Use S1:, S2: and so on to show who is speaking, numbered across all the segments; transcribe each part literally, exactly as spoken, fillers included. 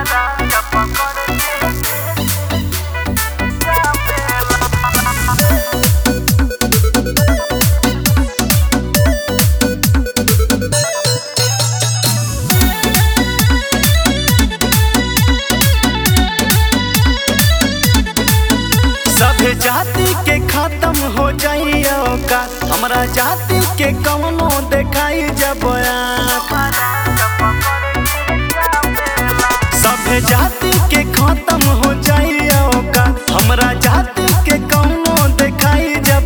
S1: सभे जाति के खत्म हो जाइयो का हमरा जाति के कवनो देखाई जब सभे जाति के खत्म हो जाइयो का हमरा जाति के कवनो देखाई जब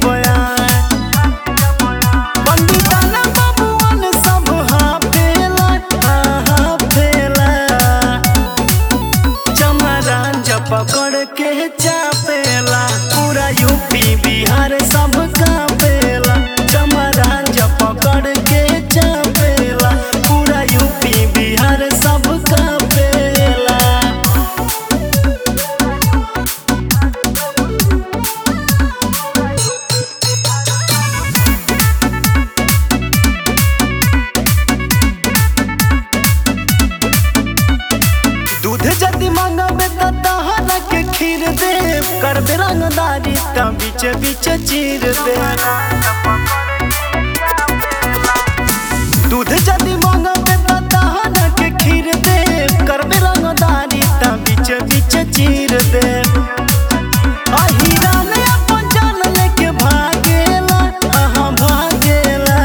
S1: पंडिताना बाबुअन सब हाफेला हाफेला चमरान जब पकड़ के चापेला पूरा यूपी बिहार सब कापेला चमरान जब पकड़ के चापेला पूरा यूपी बिहार सब कापेला। दूध जदि मांगबे त तहरा के खीर देव करबे रंगदारी त बीच बीच चीर दे। दूध जदि मांगबे त तहरा के खीर देव करबे रंगदारी त बीच बीच चीर दे। अहिरान अपन जान लेके भागेला अहाँ भागेला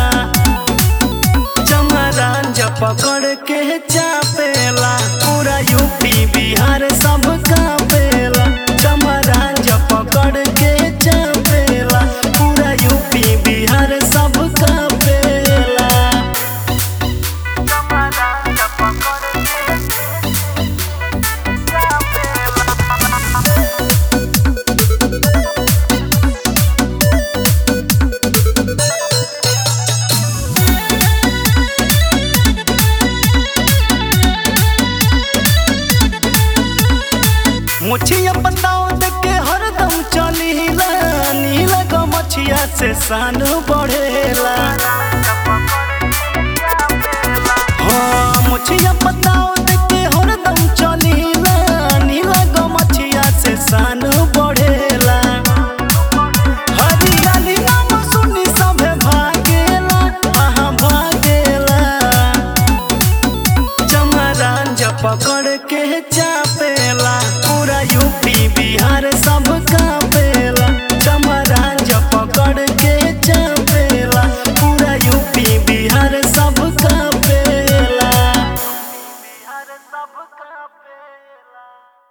S1: चमरान जब पकड़ के चापेला पूरा यूपी बिहार सब कापेला चमरान जब पकड़ के चापेला पूरा यूपी बिहार सब कापेला। मुछिया पताओ देके हरदम चलीला नीला गमछिया से शान बढ़ेला। हाँ मुछिया पताओ देके हरदम चलीला नीला गमछिया से शान बढ़ेला। हरियाली नाम सुनी सभे भागेला अहाँ भागेला चमरान जब पकड़